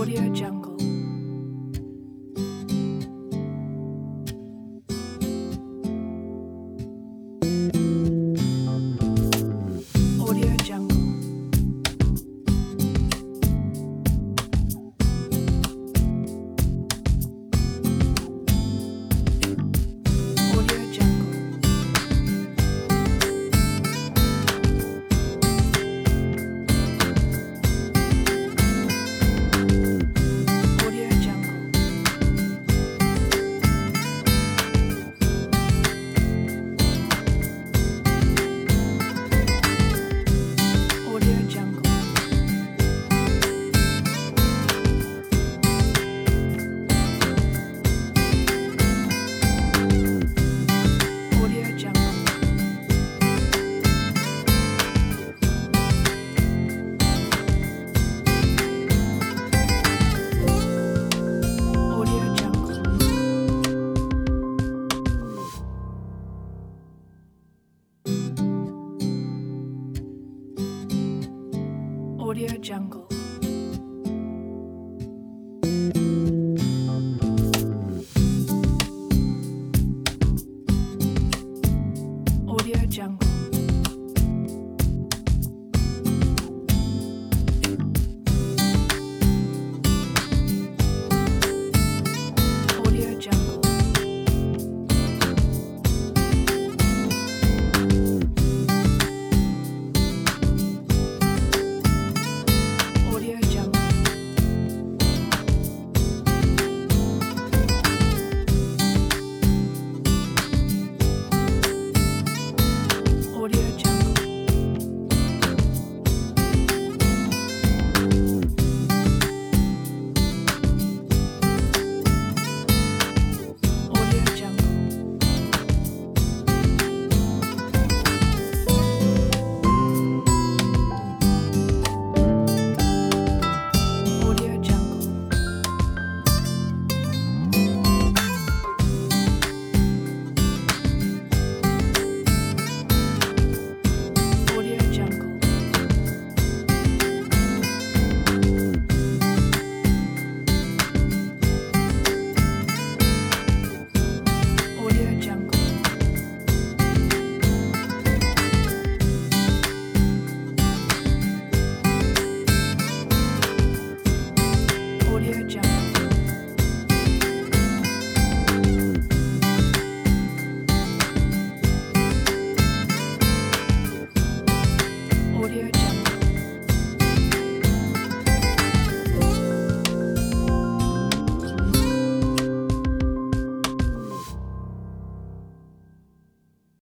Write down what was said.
Audio Jungle. Audio Jungle. Audio Jungle. Audio Jungle. Audio Jungle. Audio Jungle. Audio Jungle. Audio Jungle. Audio Jungle. Audio Jungle. Audio Jungle. Audio Jungle. Audio Jungle. Audio Jungle. Audio Jungle. Audio Jungle. Audio Jungle.